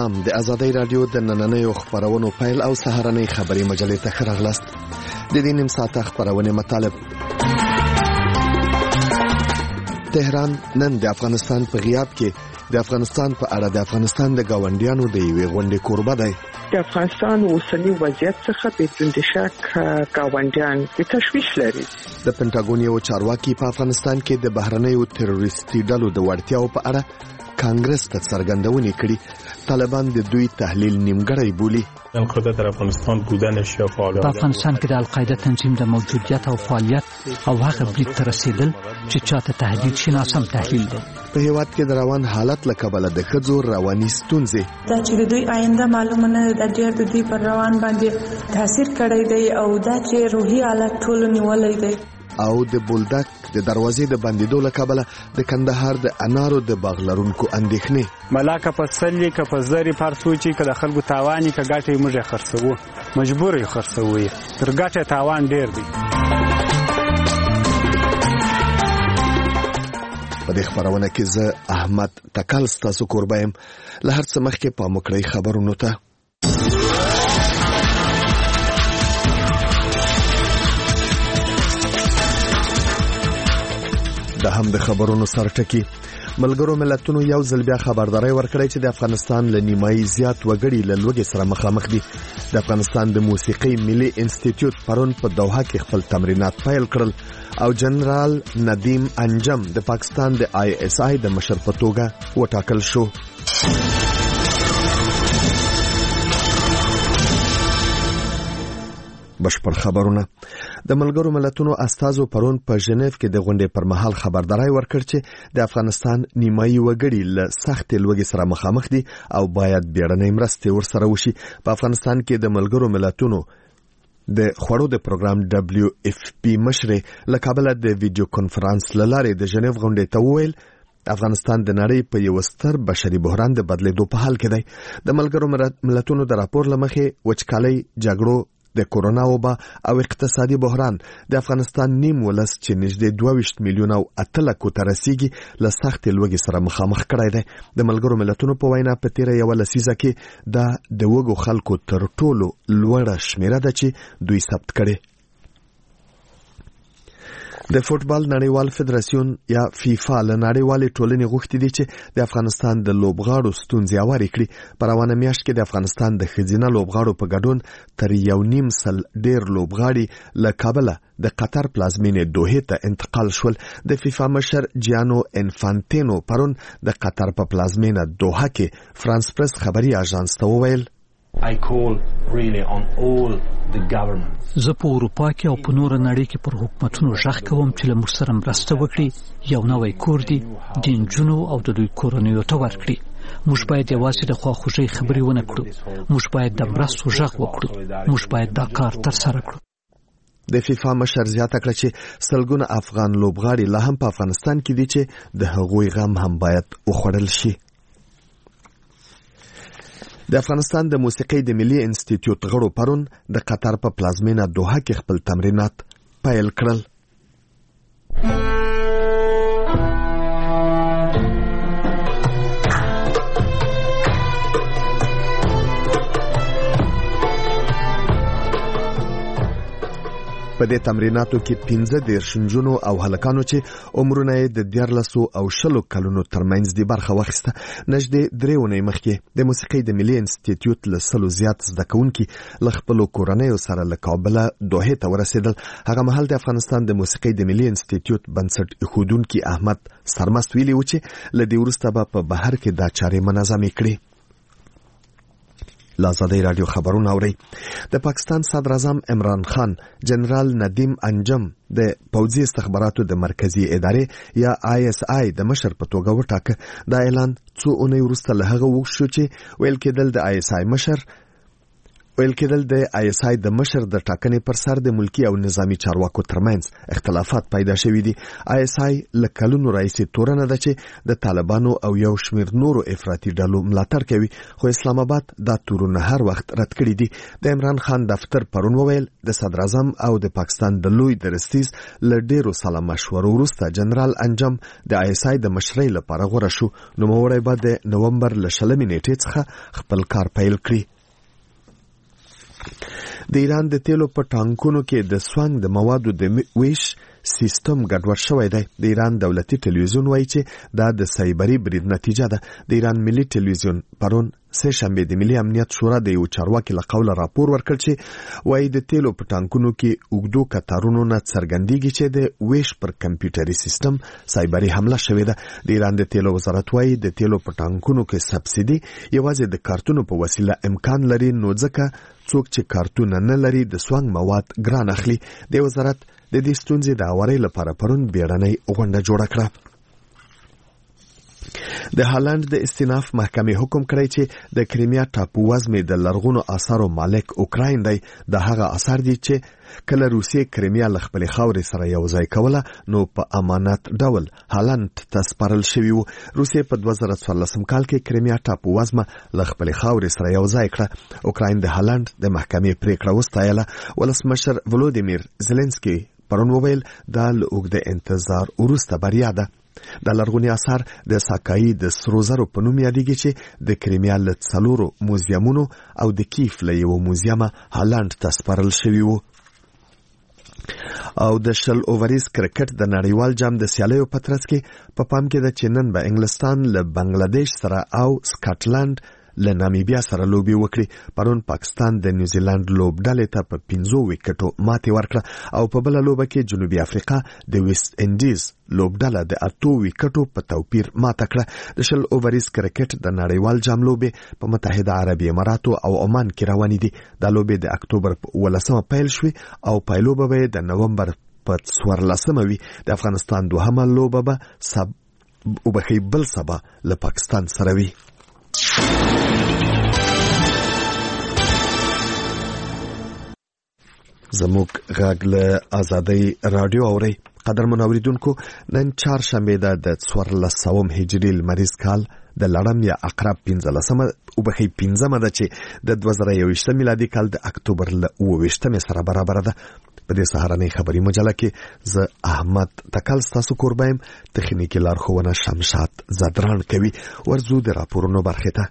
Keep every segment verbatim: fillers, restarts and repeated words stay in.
سلام، د آزادۍ رادیو د نننیو خبرونو پیل او سهارنۍ خبري مجلې ته ښه راغلاست. د دې نیم ساعته خبرونې مطالب. تهران نن د افغانستان په غیاب کې د افغانستان په اړه د افغانستان د گاونډیانو د یوې غونډې کوربه دی. د افغانستان اوسنی وضعیت څخه بدون شک گاونډیان د تشویش لري. د پنټاګون یو چارواکي په افغانستان کې د بهرنیو تروریستي ډلو د وړتیاو په اړه کانګرس ته څرګندونې کړي. طالبان د دوی تحلیل نیمګړی بولي. القاعده در افغانستان بودنش یا فعالیت په افغانستان کې د القاعده تنظیم د موجودیت او فعالیت او هغه بریک ته رسیدل چې چاته تهدید شي ناسم تحلیل دی. په هیواد کې د روان حالت له کبله د ښځو رواني ستونزې دا چې د دوی آینده معلومه نه ده، ډېر د دوی پر روان باندې تاثیر کړی دی او دا چې روحي حالت ټول نیولې دی. او د بولدک د دروازې د بندیدو له کبله د کندهار د انارو د باغ لرونکو اندېښنې. ملاکه په سلې که په زری پرسوچي که د خلکو تاواني که ګټې موږ یې خرڅوو، مجبور یې خرڅوو، تر ګټې تاوان ډېر دی. په دې خبرونه کې زه احمد تکل ستاسو کوربه یم. له هر څه مخکې پام وکړئ خبرونو ته. د هم د خبرونو سرټکی. ملګرو ملتونو یو ځل بیا خبرداري ورکړی چې د افغانستان له نیمایي زیات وګړي له لوږې سره مخامخ دي. د افغانستان د موسیقي ملي انسټیټیوټ پرون په دوحه کې خپل تمرینات پیل کړل او جنرال ندیم انجم د پاکستان د آی اس آی د مشر په توګه وټاکل شو. بشپړ خبرونه. د ملګرو ملتونو استازو پرون په ژنیف کې د غونډې پر مهال خبرداري ورکړ چې د افغانستان نیمایي وګړي له سخت لوږې سره مخامخ دي او باید بیړنۍ مرستې ورسره وشي. په افغانستان کې د ملګرو ملتونو د خوړو د پروګرام دبليو اف پی مشر له کابل د ویډیو کانفرنس لاره د ژنیف غونډې ته وویل افغانستان د نړۍ په یو ستر بشري بحران د بدلېدو په حال کې دی. د ملګرو ملتونو د راپور لمخې وچکالۍ، جګړو، د کورونا وبا او اقتصادي بحران د افغانستان نیم ولس چې نږدې دوه ویشت میلیونه او اته لکو ته رسیږي له سخت لوږې سره مخامخ کړی دی. د ملګرو ملتونو په وینا په تیره یوه لسیزه کې دا د وږو خلکو تر ټولو لوړه شمیره ده چې دوی ثبت کړي. د فوټبال نړیوال فدراسیون یا فیفا له نړیوالې ټولنې غوښتي دي چې د افغانستان د لوبغاړو ستونزې هوارې کړي. په روانه میاشت کې د افغانستان د ښځینه لوبغاړو په ګډون تر یو نیم سل ډېر لوبغاړي له کابله د قطر پلازمینې دوحې ته انتقال شول. د فیفا مشر جیانو انفانتینو پرون د قطر په پلازمینه دوحه کې فرانس پریس خبري اژانس ته وویل I call really on all the governments. زه په اروپا کې او په نور نړۍ کې پر حکومتونو ژغ کوم چې له موږ سره مرسته وکړي، یو نوی کور دی د نجونو او د دوی کورنیو ته ورکړي. موږ باید یوازې د خواخوږۍ خبرې ونه کړو، موږ باید د مرستو ژغ وکړو، موږ باید دا کار ترسره کړو. د فیفا مشر زیاته کړه چې سلګونه افغان لوبغاړي لا هم په افغانستان کې دي چې د هغوی غم هم باید وخوړل شي. د افغانستان د موسیقۍ د ملي انسټیټیوټ غړو پرون د قطر په پلازمینه دوحه کې خپل تمرینات پیل کړل. په دې تمریناتو کې پنځه دېرش نجونو او هلکانو چې عمرونه یې د دیارلسو او شلو کلونو ترمنځ دي برخه واخیسته. نږدې درې اونۍ مخکې د موسیقۍ د ملي انسټیټیوټ له سلو زیات زده کوونکي له خپلو کورنیو سره له کابله دوحې ته ورسېدل. هغه مهال د افغانستان د موسیقۍ د ملي انسټیټیوټ بنسټ ایښودونکي احمد سرمست ویلي و چې له دې وروسته به په بهر کې دا چارې منظمې کړي. لازادۍ رادیو خبرونه اوري. د پاکستان صدر اعظم عمران خان جنرال ندیم انجم د پوځي استخباراتو د مرکزی ادارې یا آی اس آی د مشر په توګه وټاکه. دا اعلان څو اونۍ وروسته له هغه وشو چې ویل کېدل د آی اس آی مشر ویل کېدل د آی اس آی د مشر د ټاکنې پر سر د ملکی او نظامی چارواکو ترمنځ اختلافات پیدا شوي دي. آی اس آی له کلونو راهیسې تورنه ده چې د طالبانو او یو شمېر نورو افراطي ډلو ملاتړ کوي، خو اسلام آباد دا تورونه هر وخت رد کړي دي. د عمران خان دفتر پرون وویل د صدر اعظم او د پاکستان د لوی درستیز له ډېرو سلا مشورو وروسته جنرال انجم د آی اس آی د مشرۍ لپاره غوره شو. نوموړی به د نومبر له شلمې نیټې څخه خپل کار پیل کړي. د ایران د تیلو په ټانکونو کې د سوانګ د موادو د ویش سیستم ګډوډ شوی دی. د ایران دولتي ټلویزیون وایي چې دا د سایبري برید نتیجه ده. د ایران ملي ټلویزیون پرون سه شنبه د ملي امنیت شورا د یو چارواکي له قوله راپور ورکړ چې وایي د تیلو په ټانکونو کې اوږدو کتارونو نه څرګندېږي چې د ویش پر کمپیوټري سیستم سایبري حمله شوې ده. د ایران د تیلو وزارت وایي د تیلو په ټانکونو کې سبسیدي یوازې د کارتونو په وسیله امکان لري، نو ځکه څوک چې کارتونه نه لري د سوانګ مواد ګران اخلي. د وزارت د دې ستونزې د اورۍ لپاره پرون بیړنۍ غونډه جوړه کړه. د هالند د استیناف محکمې حکم کړی چې د کریمیا ټاپو وزمې د لرغونو آثارو مالک اوکراین دی. د هغه آثار دي چې کله روسیې کریمیا له خپلې خاورې سره یو ځای کوله نو په امانت ډول هالند ته سپارل شوي وو. روسیې په دوه زره څوارلسم کال کې کریمیا ټاپو وزمه له خپلې خاورې سره یو ځای کړه. اوکراین د هالند د محکمې پریکړه وستایله. ولسمشر ولودیمیر زيلنسکي پرون وویل دا له اوږده انتظار وروسته بریا ده. د لرغوني آثار د ساکایي د سرو زرو په نوم یادېږي چې د کریمیا له څلورو موزیمونو او د کیف له یوه موزیمه هالند ته سپارل شوي وو. او د شل اووریز کرکټ د نړیوال جام د سیالیو په ترڅ کې په پام کې ده چې نن به انګلستان له بنگلاديش سره او سکاټلند له نامیبیا سره لوبي وکړي. پرون پاکستان د نیوزیلند لوبډلې ته په پنځو وکټو ماتې ورکړه او په بل لوبه کې جنوبي افریقا د ویسټ انډیز لوبډله د اتو وکټو په توپیر ماته کړه. د شل اووریز کرکټ د نړیوال جام لوبې په متحده عربي اماراتو او عمان کې روانې دي. دا لوبې د اکتوبر په ولسمه پیل شوې او پایلوبه به د نومبر په څوارلسمه وي. د افغانستان دوهمه لوبه به سب وبخي بل سبا له پاکستان سره وي. زموږ غږ له آزادۍ رادیو اوري. قدر منوریدونکو، نن چهارشنبه ده د څوارلسم هجري لمریز کال د لړم یا عقرب پنځلسمه وبخي پنځمه ده چې د دوه زره یوویشتم میلادي کال د اکتوبر له اووه ویشتمې سره برابر ده. په دې سهارنۍ خبري مجله کې زه احمد تکل ستاسو کوربایم، تخنیکی لارښوونه شمشاد زدران کوي. ورځو د راپورونو برخه ته.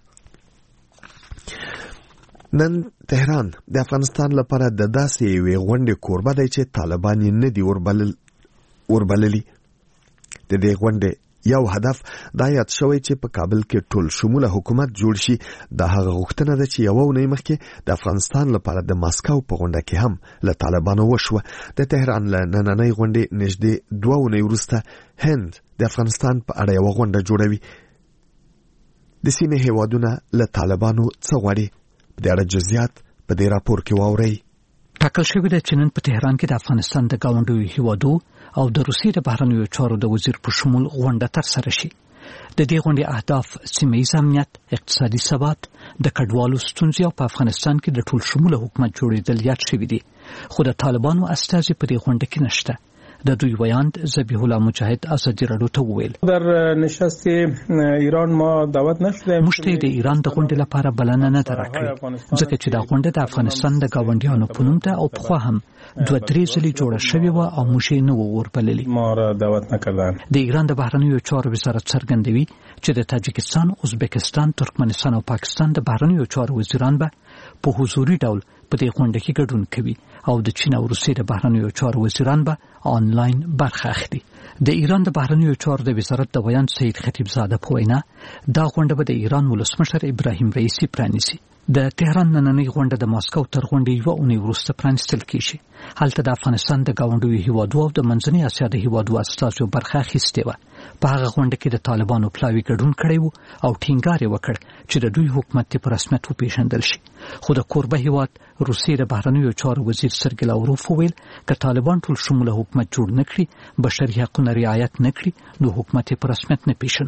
نن تهران د افغانستان لپاره د داسې یوې غونډې کوربه دی چې طالبان یې نه دي وربلل وربللي. د دې غونډې یو هدف دا یاد شوی چې په کابل کې ټول شموله حکومت جوړ شي. دا هغه غوښتنه ده چې یوه اونۍ مخکې د افغانستان لپاره د ماسکو په غونډه کې هم له طالبانو وشوه. د تهران له نننۍ غونډې نږدې دوه اونۍ وروسته هند د افغانستان په اړه یوه غونډه جوړوي. د سیمې هیوادونه له طالبانو څه غواړي؟ د اړه جزئیات په دې راپور کې واورئ. ټاکل شوی دی چې نن په تهران کې د افغانستان د ګاونډیو هیوادو او د روسیې د بهرنیو چارو د وزیر په شمول غونډه ترسره شي. د دې غونډې اهداف سیمه ییز امنیت، اقتصادي ثبات، د کډوالو ستونزې او په افغانستان کې د ټول شموله حکومت جوړېدل یاد شوي دي. خو د طالبانو استازي په دې غونډه کې نشته. د دوی ویاند ذبیح الله مجاهد آزادی رادیو ته وویل در نشست ایران ما دعوت نشده. موږ ته د ایران د غونډې لپاره بلنه نه ده راکړې ځکه چې دا غونډه د افغانستان د ګاونډیانو په نوم ده او پخوا هم دوه درې ځلې جوړه شوې وه او موږ یې نه وو وربللي. ما را دعوت نکردن. د ایران د بهرنیو چارو وزارت څرګندوي چې د تاجکستان، ازبکستان، ترکمنستان او پاکستان د بهرنیو چارو وزیران به په حضوري ډول په دې غونډه کې ګډون کوي او د چین او روسیې د بهرنیو چارو وزیران به آنلاین برخه اخلي. د ایران د بهرنیو چارو د وزارت د ویاند سید خطیب زاده په وینا دا غونډه به د ایران ولسمشر ابراهیم رئیسی پرانیسي. د تهران نننۍ غونډه د ماسکو تر غونډې یوه اونۍ وروسته پرانیستل کیږي. هلته د افغانستان د ګاونډیو هیوادو او د منځنۍ اسیا د هیوادو استازو برخه اخیستې وه. په هغه غونډه کې د طالبانو پلاوي ګډون کړی و او ټینګار یې وکړ چې د دوی حکومت په رسمیت وپېژندل شي. خو د کوربه هیواد روسیې د بهرنیو چارو وزیر سرګی لاوروف وویل که طالبان ټول شموله حکومت جوړ نه کړي، بشري حقونه رعایت نه کړي، نو حکومت په رسمیت نه پیژنو.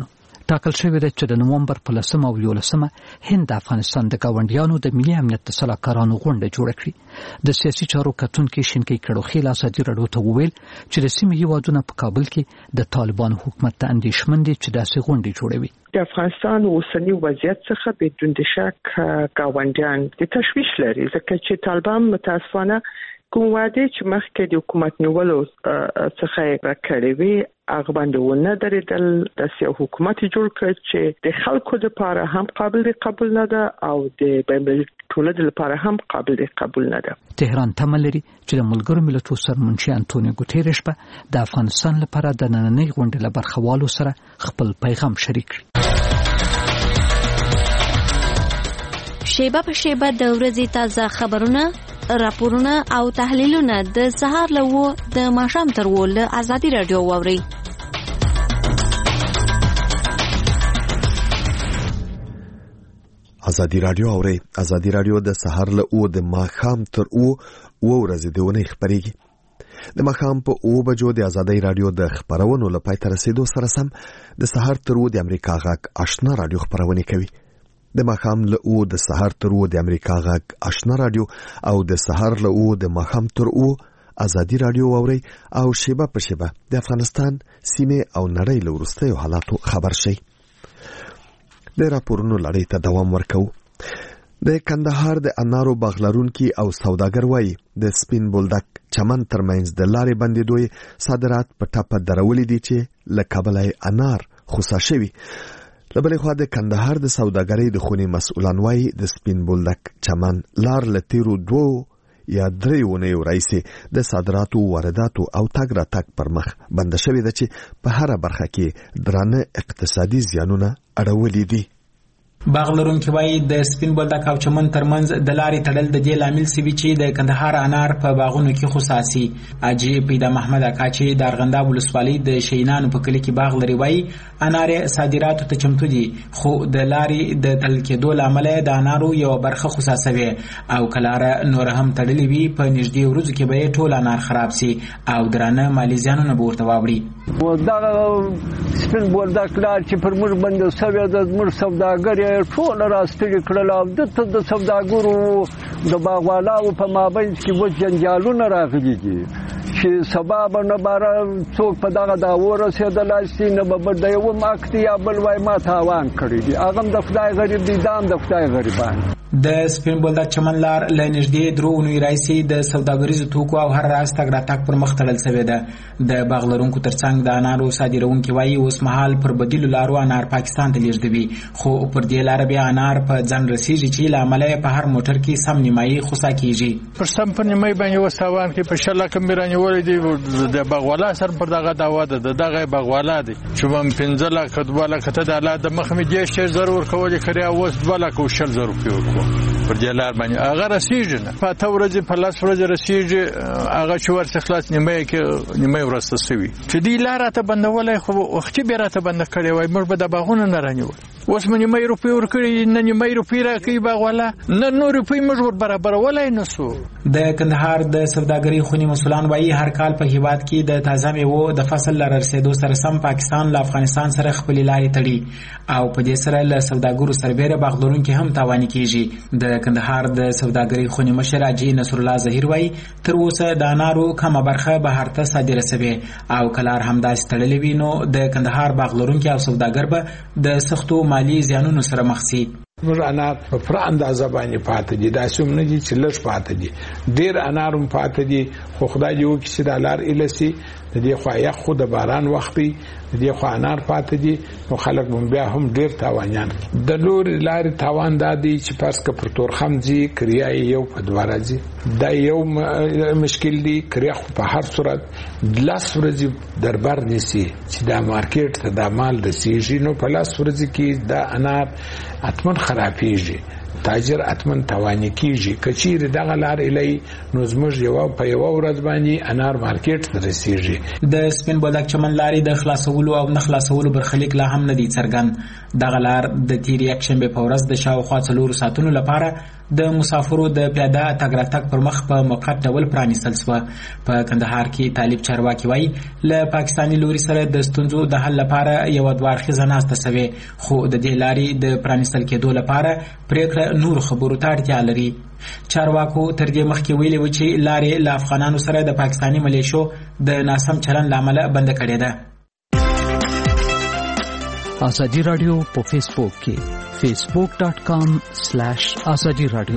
ټاکل شوې ده چې د نومبر په لسمه او یولسمه هند د افغانستان د ګاونډیانو د ملي امنیت د سلاکارانو غونډه جوړه کړي. د سیاسي چارو کتونکي شینکي کړوخیل ازادي راډیو ته وویل چې د سیمې هیوادونه په کابل کې د طالبانو حکومت ته اندېښمن دي چې داسې غونډې جوړوي. د افغانستان اوسنی وضعیت څخه بدون شک ګاونډیان د تشویش لري ځکه چې طالبان متاسفانه کوم وعده چې مخکې د حکومت نیولو څخه راکړې وي هغه باندې ونه درېدل. د حکومت جوړ کړ چې د خلکو لپاره هم قابل قبول نه ده او د بین ټولنې لپاره هم قابل قبول نه ده. تهران تمه لري چې د ملګرو ملتونو سرمنشي انټونیو ګوتيريش په د افغانستان لپاره د نننۍ غونډې له برخوالو سره خپل پیغام شریک کړي. شیبه په شیبه د ورځې تازه خبرونه، راپورونه او تحلیلونه د سهار له و د ماښام تر و له ازادي راډیو واوري. ازادي راډیو اوري ازادي راډیو د سهار له او د ماښام تر او و ورځې د ونې خبريږي. د ماښام په او بجو د ازادي راډیو د خبرونو لپاره تر رسیدو سره سم د سهار تر او د امریکا غاک آشنا راډیو خبرونه کوي. د ماښام له او د سهار تر او د امریکا غاک آشنا راډیو او د سهار له او د ماښام تر او ازادي راډیو اوري او شیبه په شیبه د افغانستان سیمه او نړۍ له وروستیو حالاتو خبر شي. د راپورونو لړۍ ته دوام ورکو. د کندهار د انارو باغلرونکي او سوداګر وایي د سپین بولدک چمن ترمنځ د لارې بندیدوی صادرات په ټاپه درولې دي چې له کابل انار خوسا شوي. لبلې خوا د کندهار د سوداګرۍ د خونې مسؤلان وایي د سپین بولدک چمن لار له تیرو دوو یا درې اونیو راهیسې د صادراتو وارداتو او تګ راتګ پر مخ بنده شوې ده چې په هره برخه کې درانه اقتصادي زیانونه اړولي دي. باغ لرونکي وایي د سپین بولدک او چمن ترمنځ د لارې تړل د دې لامل سوي چې د کندهار انار په باغونو کې خصاصي. اجي پیدا محمد اکا چې د ارغنداب ولسوالۍ د شینانو په کلي کې باغ لري وایي انار صادراتو ته چمتو دي، خو د لارې د تړل کېدو لامل د انارو یو برخه خصاصوي او کلاره نور هم تړلې وي په نږدې ورځو کې به ټول انار خراب سي او درانه مالي زیانونه به ورته واوړي. دا سپین بولدک لار چې پر موږ باندې سوي د موږ سوداګر ټول راستړي کړل او د سوداګرو د باغوالو په مابین کې و جنجالونه راغلي دي چې سبب نه بار څوک په دغه دا ورسېدل شي نه به د یو ماکتی یا بل وای ما تاوان کړی دي. هغه د خدای غریب دي دام د خدای غریبان. د سپین بولدک چمن لار له نږدې درو اونۍ راځي د سوداګریزو توکو او هر راز تګ راتګ پر مخ تړل شوی ده. د باغ لرونکو ترڅنګ د انارو صادرونکي وایي اوس مهال پر بدیلو لارو انار پاکستان ته لیږدوي، خو پر دې لار بیا انار په ځن رسیږي چې له امله په هر موټر کې سم نیمایي خوسا کیږي. پر سم په نیمایي باندې وساوان کې په شله کم رانیول دي د باغوالا سر پر دغه داوا ده دغه باغوالا دي چې هم پنځه لک دوه لک ته د اله د مخ می دې شی ضرور کول کړی او اوس دوه لک او شل زره پیو پر دې لار باندې هغه رسیږي نه په تا ورځ په لاس ورځ رسیږي هغه چې ورڅ خلاص نیمه کې نیمه ورسته سوي چې دې لار ته بندولای خو وخت به راته بند کړی وای موږ به د باغونه نه رانیول. اوس مې نیمه روپی ورکړي نه نیمه روپی راکې باغوالا نه نور روپی موږ ور برابر ولای نسو. د کندهار د سوداګرۍ خونی مسولان وایي هر کال په هیواد کې د تازه میوو د فصل لار رسیدو سره سم پاکستان له افغانستان سره خپل لارې تړي او په دې سره له سوداګرو سربېره باغدارونکو هم تاوان کیږي. د کندهار د سوداګرۍ خونی مشر اجي نصر الله ظهیر وایي تر اوسه د انارو کومه برخه بهر ته صادره شوه او کلار هم داس تړلې وینو د کندهار باغدارونکو او سوداګر به د سختو مالی زیانونو سره مخ شي. موږ انار په پر اندازه باندې پاتې دي دا سوم نه دي چې لږ پاتې دي ډیر انارم پاتې دي خو خدای یو کې چې د لار السی د دې خو یا خو د باران وخت دی د دې خو انار پاتې دي نو خلک هم بیا هم ډیر تاوانيان د لور لار تاوان دادي چې پاس ک پر تور خمځي کریای یو په دوارځي دا یو مشکل دی کریخ په هر صورت لاس ورځي دربار نسی چې دا مارکیټ ته د مال د سیجی نو په لاس ورځي کې دا انار اتمن خرابېږي تاجر اتمن توانی کیږي کچیر دغه لار الی نو زموږ یو په یو ورځ باندې انار مارکیټ ته رسیږي. د سپین بولدک چمن لارې د خلاصولو او نه خلاصولو برخلیک لا هم نه دي څرګند. دغه لار د تیر یک شنبه په ورځ د شاوخوا څلور ساعتونو لپاره د مسافرو د پیاده تګ راتګ پر مخ په موقت ډول پرانیستل شوه. په کندهار کې طالب چارواکي وایي له پاکستاني لوري سره د ستونزو د حل لپاره یو دوه اړخیزه ناسته شوې، خو د دې لارې د پرانیستل کېدو لپاره پریکړه نور خبرو ته اړتیا لري. چارواکو تر دې مخکې ویلي و چې لارې له افغانانو سره د پاکستاني ملیشو د ناسم چلن له امله بنده کړې ده. ازادي رادیو په فیسبوک کې facebook dot com slash azadi radio.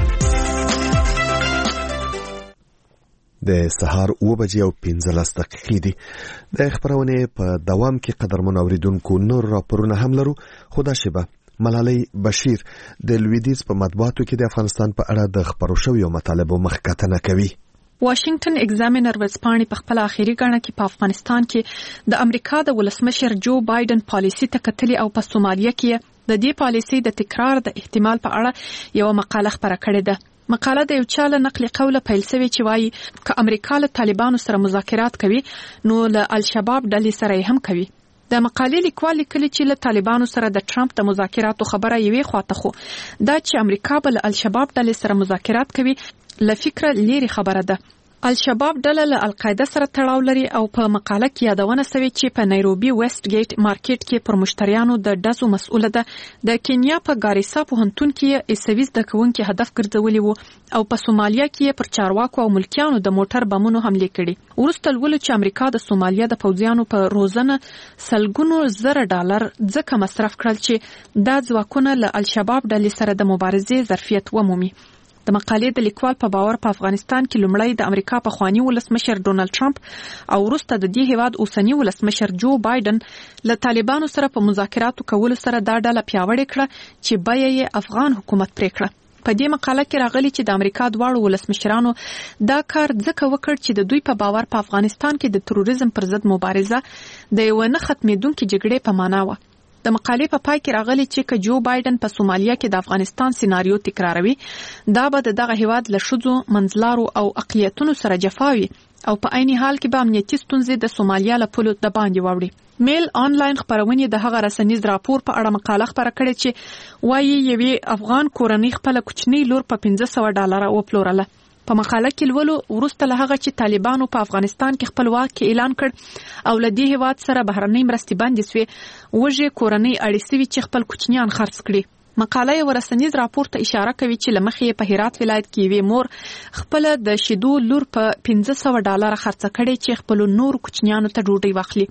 د سهار اوه بجې او پنځلس دقیقې دي. د خبرونه په دوام کې قدرمن اوریدونکو نور راپورونه هم لرو. خدا شبه ملالۍ بشیر د لویدیز په مطبوعاتو کې د افغانستان په اړه د خبرو شویو مطالبو مخکتنه کوي. واشنگټن ایگزامینر ورځپاڼې په خپل اخیری غاڼه کې په افغانستان کې د امریکا د ولسمشر جو بایدن پالیسي ته کتلي او په سومالیا کې د دې پالیسي د تکرار د احتمال په اړه یو مقاله خبره کړې ده. مقاله د یو چا له نقل قوله پیل شوې چې وایي که امریکا له طالبانو سره مذاکرات کوي نو له الشباب ډلې سره هم کوي. د مقالې لیکوال لیکلي چې له طالبانو سره د ټرمپ د مذاکراتو خبره یوې خواته، خو دا چې امریکا به له الشباب ډلې سره مذاکرات کوي له فکره لیري خبره ده. الشباب ډله له القاعده سره تړاو لري او په مقاله کې یادونه شوې چې په نایروبي ویسټ ګیټ مارکیټ کې پر مشتریانو د ډزو مسؤله ده. د کینیا په ګاریسا پوهنتون کې عیسوي زده کوونکي هدف ګرځولي وو او په سومالیا کې پر چارواکو او ملکیانو د موټر بمونو حمله کړې. وروسته ولول چې امریکا د سومالیا د پوځیانو په روزنه سلګونو زره ډالر ځکه مصرف کړل چې دا ځواکونه له الشباب ډلې سره د مبارزې ظرفیت ومومي. د مقالې د لیکوال په باور په افغانستان کې لومړی د امریکا په خوانی ولسمشر ډونالد ټرمپ او وروسته د دې هیواد اوسنی ولسمشر جو بایدن له طالبانو سره په مذاکراتو کولو سره دا ډله پیاوړې کړه چې بیا یې افغان حکومت پرې کړه. په دې مقاله کې راغلي چې د امریکا دواړو ولسمشرانو دا کار ځکه وکړ چې د دوی په باور په افغانستان کې د تروریزم پر ضد مبارزه د یو نه ختمېدونکې جګړې په معنا و. د مقالې په پای کې راغلي چې که جو بایدن په سومالیا کې د افغانستان سیناریو تکراروي دا به د دغه هیواد له ښځو، منځلارو او اقلیتونو سره جفاوي او په عین حال کې به امنیتي ستونزې د سومالیا له پولو د باندې واوړي. میل آنلاین خبرونه د هغه رسنیز راپور په اړه مقاله خبره کړې چې وایي یوې افغان کورنۍ خپل کوچنی لور په پنځه سوه ډالر وپلورله. په مقاله کې لولو وروسته له هغه چې طالبانو په افغانستان کې خپل واک اعلان کړ او له دې هیواد سره بهرنۍ مرستې بندې شوې، وږې کورنۍ اړې شوې چې خپل کوچنیان خرڅ کړي. مقاله یو رسنیز راپور ته اشاره کوي چې لمخې په هرات ولایت کې یوې مور خپل د شیدو لور په پنځه سوه ډالر خرڅ کړي چې خپل نور کوچنیانو ته ډوډۍ واخلي.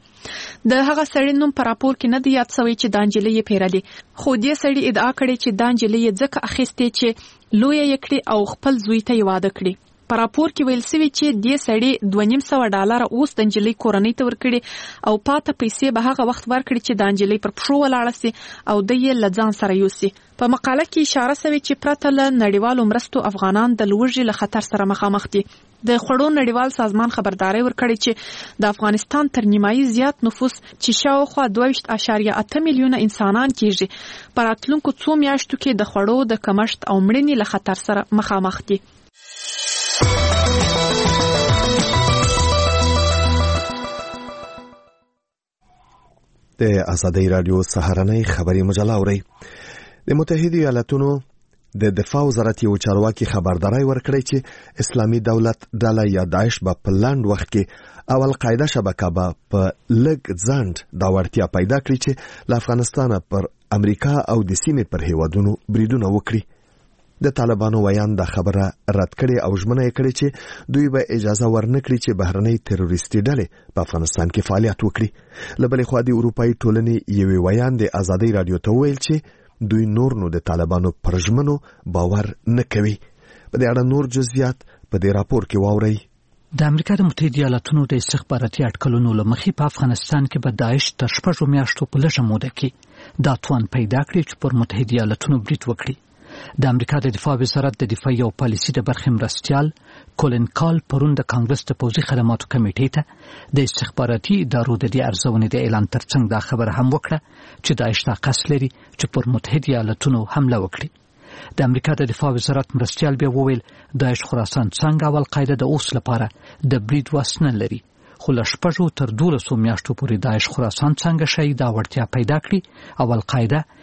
د هغه سړي نوم په راپور کې نه دی یاد شوی چې دا نجلۍ یې پیرلې، خو دې سړي ادعا کړې چې دا نجلۍ یې ځکه اخیستې چې لوی یې کړي او خپل زوی ته یې واده کړي. په راپور کې ویل شوی چې دې سړي دوه نیم سوه ډالر اوس د نجلۍ کورنۍ ته ورکړي او پاته پیسې به هغه وخت ورکړي چې د نجلۍ پر پښو ولاړه سي او د یې له ځان سره یوسي. په مقاله کې اشاره شوې چې پرته له نړیوالو مرستو افغانان د لوږې له خطر سره مخامخ دي. د خوړو نړیوال سازمان خبرداري ورکړي چې د افغانستان تر نیمایي زیات نفوس چې شاوخوا دوه ویشت اعشاریه اته میلیونه انسانان کیږي په راتلونکو څو میاشتو کې د خوړو د کمښت او مړینې له خطر سره مخامخ دي. د ازادۍ رادیو سهارنۍ خبري مجله اوري. د متحده ایالاتونو د دفاع وزارت یو چارواکي خبرداري ورکړی چې اسلامي دولت ډله یا داعش به په لاند وخت کې او القاعده شبکه به په لږ ځند دا وړتیا پیدا کړي چې له افغانستان پر امریکا او د سیمې پر هیوادونو بریدونه وکړي. د طالبانو ویان د خبره رد کړي او ژمنه یې کړې چې دوی به اجازه ورنکړي چې بهرنۍ تروریستي ډلې په افغانستان کې فعالیت وکړي. له بلې خوا د اروپایي ټولنې یوې ویان د ازادۍ رادیو ته وویل چې دوی نور نو د طالبانو پر ژمنو باور نه کوي. په دې اړه نور جزئیات په دې راپور کې واورئ. د امریکا د متحده ایالاتونو د استخباراتي اټکلونو له مخې په افغانستان کې به داعش تر شپږو میاشتو په لږه موده کې دا توان پیدا کړي چې پر متحده ایالاتونو برید وکړي. د امریکا د دفاع وزارت د دفاعي او پالیسي د برخې مرستیال کولن کال پرون د کانګرس د پوځي خدماتو کمیټې ته د استخباراتي ادارو د دې ارزونې د اعلان ترڅنګ دا خبره هم وکړه چې داعش دا قصد لري چې پر متحده ایالاتونو حمله وکړي. د امریکا د دفاع وزارت مرستیال بیا وویل داعش خراسان څنګه او القاعده د اوس لپاره د برید واس نه لري، خو له شپږو تر دولسو میاشتو پورې داعش خراسان څنګه شي دا وړتیا پیدا کړي او القاعده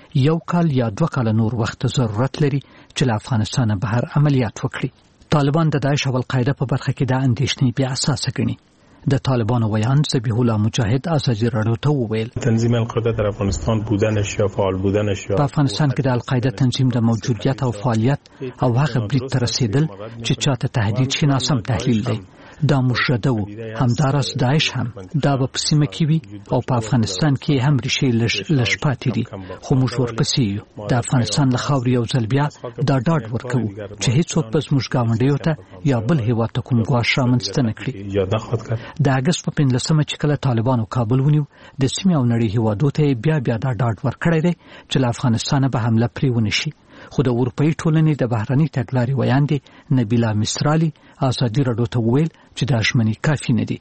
یو کال یا دوه کال نور وخت ضرورت لري چې له افغانستان بهر عملیات وکړي. طالبان د داعش او القاعده په برخه کې د اندېښنې بیا اساسه ګڼي. د طالبانو ویان ذبیح الله مجاهد ازادي راډیو ته وویل تنظیم القاعده در افغانستان بودنش یا فعال بودنش په افغانستان کې د القاعده تنظیم د موجودیت او فعالیت او هغه برید ته رسیدل چې چاته تهدید شي ناسم تحلیل دی. دا مشرده وو همدارس داعش هم دا په سیمه کې وي او په افغانستان کې هم ریښې لږ لږ پاتې دي، خو موږ ورپسې یو. د افغانستان له خاورې یو ځل بیا دا ډاډ ورکوو چې هیڅوک به زموږ ګاونډیو ته یا بل هېواد ته کوم ګواښ رامنځته نه کړي. د اګست په پنځلسمه چې کله طالبانو کابل ونیو د سیمې او نړۍ هېوادو ته بیا بیا دا ډاډ ورکړی دی چې له افغانستانه به حمله پرې ونه شي. خو د اروپایي ټولنې د بهرنۍ تګلارې ویاندې نبیله مسرالي ازادي راډیو ته وویل چې دا ژمنې کافي نه دي.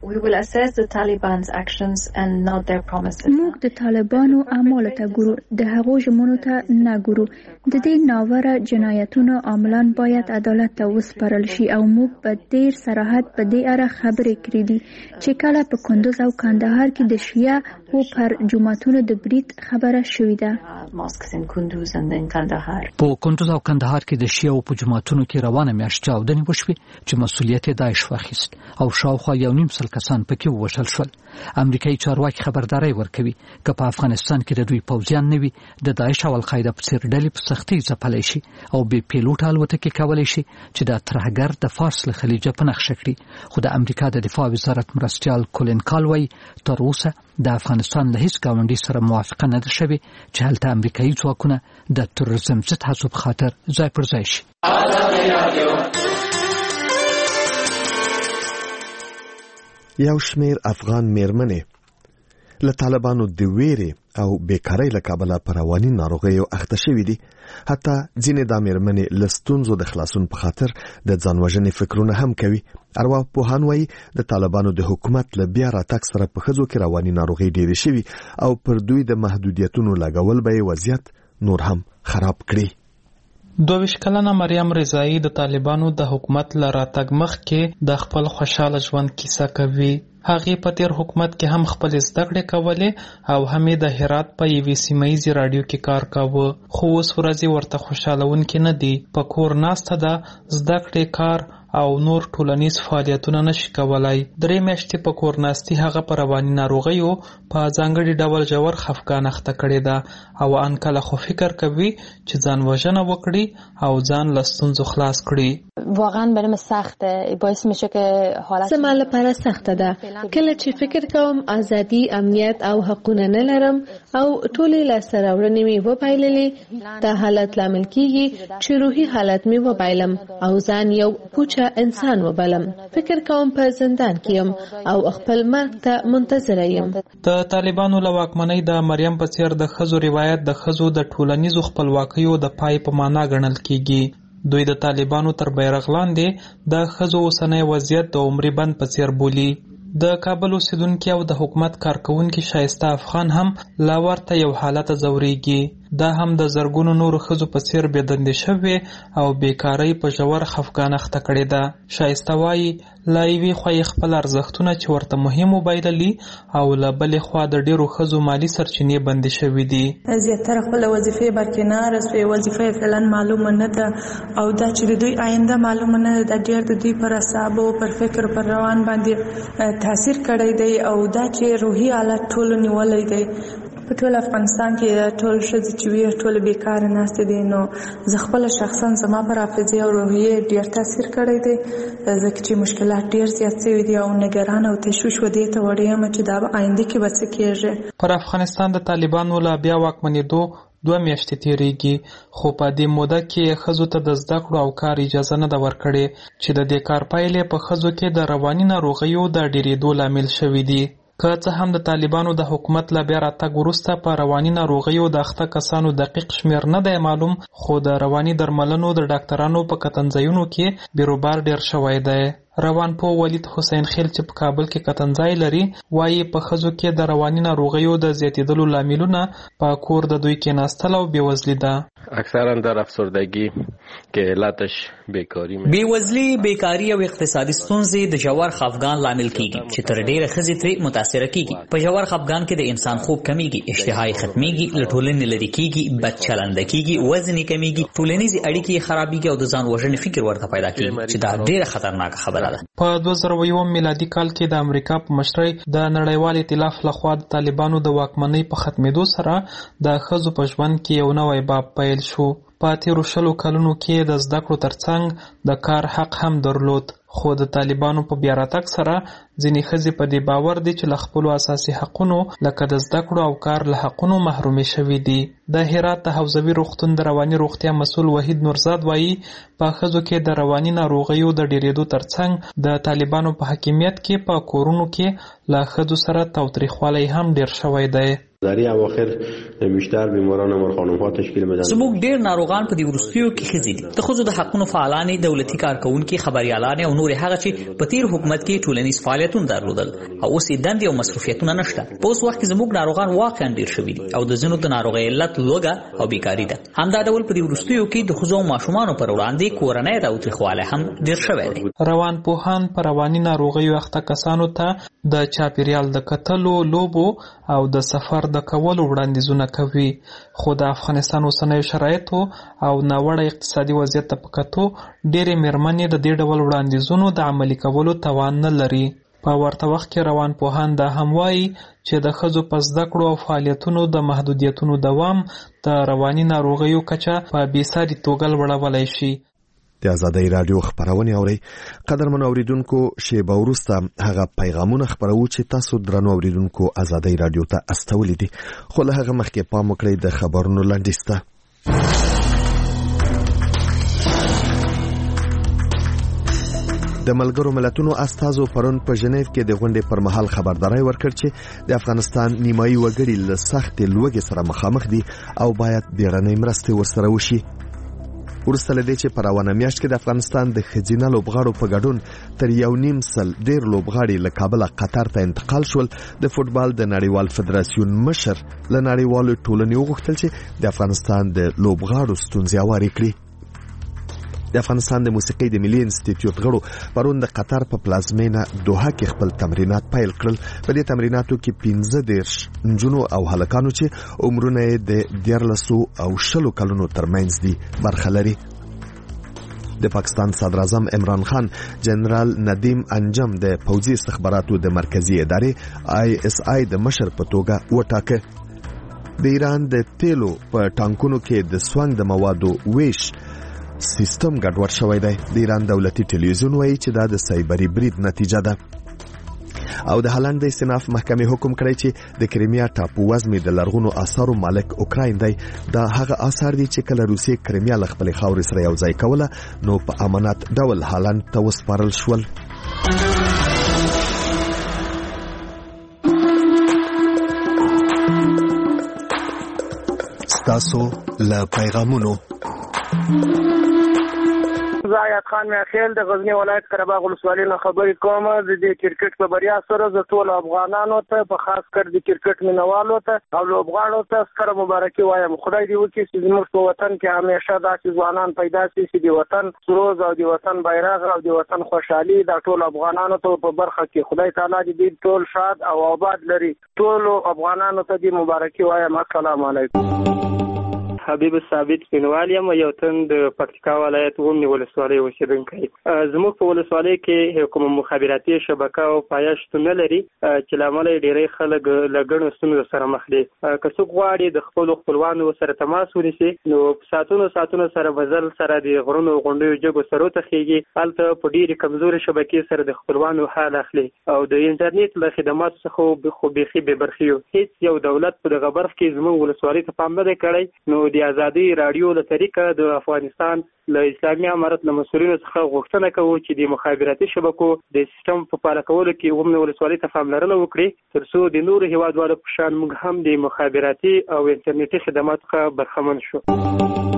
موږ د طالبانو اعمالو ته ګورو، د هغو ژمنو ته نه ګورو. د دې ناوړه جنایتونو عاملان باید عدالت ته وسپارل شي او موږ په ډېر صراحت په دې اړه خبرې کړې دي چې کله په کندوز او کندهار کې د شیعه او پر جماعتونو د برید خبره شوې ده. په کندوز او کندهار کې د شیعه او په جماعتونو کې روانه میاشت چاودنې وشوې چې مسؤلیت یې داعش واخیست او شاوخوا یو نیم سل کسان پکې ووژل شول. امریکایي چارواکي خبرداري ورکوي که په افغانستان کې د دوی پوځیان نه وي د داعش او القاعده په څېر ډلې په سختۍ ځپلی شي او بې پیلوټه الوتکې کولی شي چې د ترهګر د فارس له خلیجه په نښه کړي. خو د امریکا د دفاع وزارت مرستیال کولین کال وایي تر اوسه د افغانستان له هیڅ ګاونډي سره موافقه نه ده شوې چې هلته امریکایي ځواکونه د تروریزم ضد هڅو په خاطر ځای پر ځای شي. یو شمیر افغان میرمنې له طالبانو د ویرې او بیکارۍ له کبله پر رواني ناروغیو اخته شوې دي. حتی ځینې دا میرمنې له ستونزو د خلاصون په خاطر د ځان وژنې فکرونه هم کوي. ارواپوهان وایي د طالبانو د حکومت له بیا راتګ سره په ښځو کې رواني ناروغۍ ډېرې شوي او پر دوی د محدودیتونو لګول به یې وضعیت نور هم خراب کړي. دوه کلنه مریم رضایی د طالبانو د حکومت له راتګ مخکې د خپل خوشاله ژوند کیسه کوي. هغې په تیر حکومت کې هم خپل زده کړې کولې او هم د هرات په یوې سیمه ییزې راډیو کې کار کاوه، خو اوس ورځې ورته خوشالونکې نه دي. په کور ناسته ده، زده کړې، کار او نور ټولنیز فعالیتونه نشي کولای. درې میاشتې په کور ناستي هغه په رواني ناروغیو په ځانګړي ډول ژور خفګان اخته کړې ده او ان کله خو فکر کوي چې ځان وژنه وکړي او ځان له ستونزو خلاص کړي. واقعا برام سخته، باعث میشه که حالت زما لپاره سخته ده. کله چې فکر کوم ازادي، امنیت او حقونه نه لرم او ټولې لاسته راوړنې مې وبایللې، دا حالت لامل کیږي چې روحي حالت مې وبایلم او ځان یو پوچ انسان وبلم. فکر کوم په زندان کې یم او خپل مرګ ته منتظر یم. د طالبانو له واکمنۍ د مریم په څیر د ښځو روایت د ښځو د ټولنیزو خپلواکیو د پای په معنا ګڼل کیږي. دوی د طالبانو تر بیرغ لاندې د ښځو اوسنی وضعیت د عمري بند په څیر بولي. د کابل اوسیدونکي او د حکومت کارکونکي شایسته افغان هم لا ورته یو حالت ځوريږي. دا هم د زرګونو نورو ښځو په څیر بېدندې شوې او بیکارۍ په ژور خفګان اخته کړې ده. شایسته وایي له یوې خوا یې خپل ارزښتونه چې ورته مهم وبایللي او له بلې خوا د ډېرو ښځو مالي سرچینې بندې شوې دي. زیاتره خپله وظیفې برکناره سوې، وظیفه یې فعلا معلومه نه ده او دا چې د دوی آینده معلومه نه ده، دا ډېر د دوی پر اعصابو، پر فکر، پر روان باندې تاثیر کړی دی او دا چې روحي حالت ټولو نیولی دی. په ټول افغانستان کې ټول ښځې چې وي ټول بیکاره ناستې دي. نو زه خپله شخصا زما پر حافظې او روحیې ډېر تاثیر کړی دی، ځکه چې مشکلات ډېر زیات شوي دي او نګران او تشویش و دې ته وړې یم چې دا به آینده کې به څه کېږي. پر افغانستان د طالبانو له بیا واکمنېدو دوه میاشتې تېرېږي، خو په دې موده کې ښځو ته د زده کړو او کار اجازه نه ده ورکړې چې د دې کار پایلې په ښځو کې د رواني ناروغیو د ډېرېدو لامل شوي دي. که څه هم د طالبانو د حکومت له بیا راتګ وروسته په رواني ناروغیو د اخته کسانو دقیق شمیر نه دی معلوم، خو د رواني درملنو د ډاکټرانو په کتنځایونو کې بیروبار ډیر شوی دی. روانپوه ولید حسین خیل چې په کابل کې کتنځای لري وایي په ښځو کې د رواني ناروغیو د زیاتېدلو لاملونه په کور د دوی کېناستل او بېوزلي ده. اکثرا در افسردگی که علتش بیکاری می بیوزلی، بیکاری او اقتصادي ستونزې د ژور خفګان لامل کیږي چې تر ډیره ښځې ترې متاثره کیږي. په ژور خفګان کې د انسان خوب کمیږي، اشتهای ختمیږي، له ټولنې لرې کیږي، بد چلنده کیږي، وزن کمیږي، ټولنیزې اړیکې خرابېږي او د ځان وژنې فکر ورته پیدا کیږي چې دا ډیره خطرناکه خبره ده. په دوه زره یو میلادي کال کې د امریکا په مشرۍ د نړیوال ائتلاف لخوا د طالبانو د واکمنۍ په ختمېدو سره د ښځو په ژوند کې یو نوی باب پیل شو. په تیرو شلو کلونو کې د زده کړو ترڅنګ د کار حق هم درلود، خو د طالبانو په بیا راتګ سره ځینې ښځې په دې باور دي چې له خپلو اساسي حقونو لکه د زده کړو او کار له حقونو محرومې شوي دي. د هرات د حوزوي روغتون د رواني روغتیا مسؤل وحید نورزاد وایي په ښځو کې د رواني ناروغیو د ډېرېدو ترڅنګ د طالبانو په حاکمیت کې په کورونو کې له ښځو سره تاوتریخوالی هم ډېر شوی دی. در این اواخر بیشتر بیماران امور خانم ها تشکیل میدن. زموږ ډیر ناروغان په دې وروستیو کې ښځې دي. د ښځو د حقونو فعالانې، دولتي کارکونکي، خبريالان او نور هغه چې په تیر حکومت کې ټولنیز فعالیتونه درلودل او اوس یې دندې او مصروفیتونه نشته. په اوس وخت کې زموږ ناروغان واقعا ډیر شوي دي او د ځینو د ناروغۍ علت لوږه او بیکاري ده. همدا ډول په دې وروستیو کې د ښځو او ماشومانو پر وړاندې کورنۍ تاوتریخوالی هم ډیر شوی دی. روان پوهان په رواني ناروغیو اخته کسانو ته د چاپیریال د کتلو، لوبو او د سفر د کولو وړاندیزونه کوي، خو د افغانستان اوسنیو شرایطو او ناوړه اقتصادي وضعیت ته په کتو ډېرې مېرمنې د دې ډول وړاندیزونو د عملي کولو توان نه لري. په ورته وخت کې روان پوهان دا هم وایي چې د ښځو په زده کړو او فعالیتونو د محدودیتونو دوام د رواني ناروغیو کچه په بېساري توګه لوړولی شي. د آزادۍ رادیو خبرونه اوري. قدرمن اوریدونکو، شیبه وروسته هغه پیغامونه خبرو چې تاسو درنو اوریدونکو آزادۍ رادیو ته استولې دي، خو له هغه مخکې پام وکړئ د خبرونو لنډیز ته. د ملګرو ملتونو استازو پرون په ژنیو کې د غونډې پر مهال خبرداري ورکړ چې د افغانستان نیمایي وګړي له سختې لوږې سره مخامخ دي او باید بیړنۍ مرستې ورسره وشي. ورسته لدې چې په روانه میاشت کې د افغانستان د ښځینه لوبغاړو په ګډون تر یو نیم سل ډېر لوبغاړي له کابله قطر ته انتقال شول. د فوټبال د نړیوال فدراسیون مشر له نړیوالو ټولنې وغوښتل چې د افغانستان د لوبغاړو ستونزې هوارې کړي. د افغانستان د موسیقۍ د ملي انسټیټیوټ غړو پرون د قطر په پلازمینه دوحه کې خپل تمرینات پیل کړل. په دې تمریناتو کې پنځه دېرش نجونو او هلکانو چې عمرونه یې د دیارلسو او شلو کلونو ترمنځ دي برخه لري. د پاکستان صدر اعظم عمران خان جنرال ندیم انجم د پوځي استخباراتو د مرکزی ادارې آی اس آی د مشر په توګه وټاکه. د ایران د تیلو په ټانکونو کې د سوانګ د موادو ویش سیستم ګډوډ شوی دی. د ایران دولتي ټلویزیون وایي چې دا د سایبري برید نتیجه ده. او د هالند د استیناف محکمې حکم کړی چې د کریمیا ټاپو وزمې د لرغونو آثارو مالک اوکراین دی. دا هغه آثار دي چې کله روسیې کریمیا له خپلې خاورې سره یو ځای کوله نو په امانت ډول هالند ته وسپارل شول. ستاسو له پیغامونو زاید خان میاخیل د غزنی ولایت قرهباغ ولسوالۍ نه خبرې کوم. د دې کرکټ په بریا سره د ټول افغانانو ته په خاص کر د کرکټ مینوالو ته او لوبغاړو ته ستره مبارکي وایم. خدای دې وکړي چې زموږ په وطن کې همیشه داسې ځوانان پیدا شي چې د وطن سروز او د وطن بیرغ او د وطن خوشحالي د ټول افغانانو ته په برخه کې خدای تعالی دې ټول شاد او آباد لري. ټول افغانانو ته دې مبارکي وایم. السلام علیکم. حبیب ثابت پینوال یم، یو تن د پکتیکا ولایت ومنی ولسوالۍ اوسیدونکی. زموږ په ولسوالۍ کې کوم مخابراتي شبکه او پایښت نه لري چې لامل ډیری خلک له ګڼو ستونزو سره مخ دي. که څوک غواړي د خپل خپلوانو سره تماس ونیسي نو ساتونو ساتونو سره بزل سره د غرونو غونډیو جګو سره تخیږي. هلته په ډیری کمزوري شبکې سره د خپلوانو حال اخلي او د انټرنیټ له خدماتو څخه خو بيخي به برخیو. هیڅ یو دولت په دغه برخه کې زموږ ولسوالۍ ته پام نه کړی. نو د آزادۍ رادیو له طریقه د افغانستان له اسلامي امارت له مسؤلینو څخه غوښتنه کوو چې د مخابراتي شبکو د سیستم په پاله کولو کې ومنه ولسوالۍ ته پاملرنه وکړي ترڅو د نورو هیوادوالو په شان موږ هم د مخابراتي او انټرنیټي خدماتو څخه برخمن شو.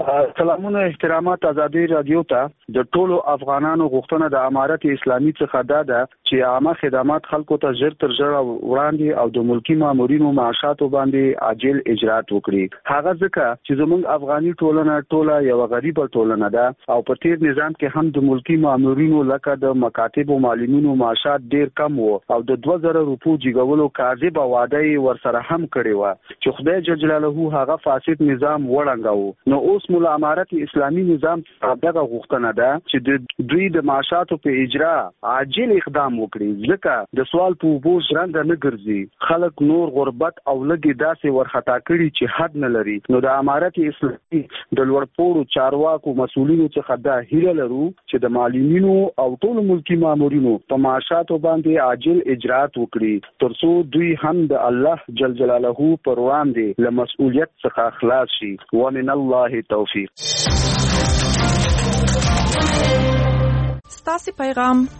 سلامونه احترامات ازادي رادیو ته د ټولو افغانانو غوښتنه د امارت اسلامي څخه دا ده چې عامه خدمات خلکو ته ژر تر ژره وړاندې او د ملکی مامورینو معاشاتو باندې عاجل اجرات وکړي. هغه ځکه چې زموږ افغاني ټولنه ټوله یو غریبه ټولنه ده او په تیر نظام کې هم د ملکی مامورینو لکه د مکاتب او معلمینو معاشات ډیر کم وو او د دوه زره روپو جګولو کاذب وعده ورسره هم کړې و چې خدای جل جلاله هغه فاسد نظام وړانداو. نو اوس مولا امارت اسلامي نظام دغه غوښتنه ده چې د دوی د معاشاتو په اجرا عاجل اقدام وکړي ځکه د سوال په وبو ژوند نه ګرځي. خلک نور غربت او لګي داسې ورخطا کړي چې حد نه لري. نو د امارت اسلامي د لوړپوړو چارواکو مسولینو څخه دا هیله لرو چې د معلمینو او ټول ملکی مامورینو په معاشاتو باندې عاجل اجرات وکړي ترڅو دوی هم د الله جل جلاله پر وړاندې له مسؤلیت څخه خلاص شي. ومن الله توفیق. ستاسو پیغام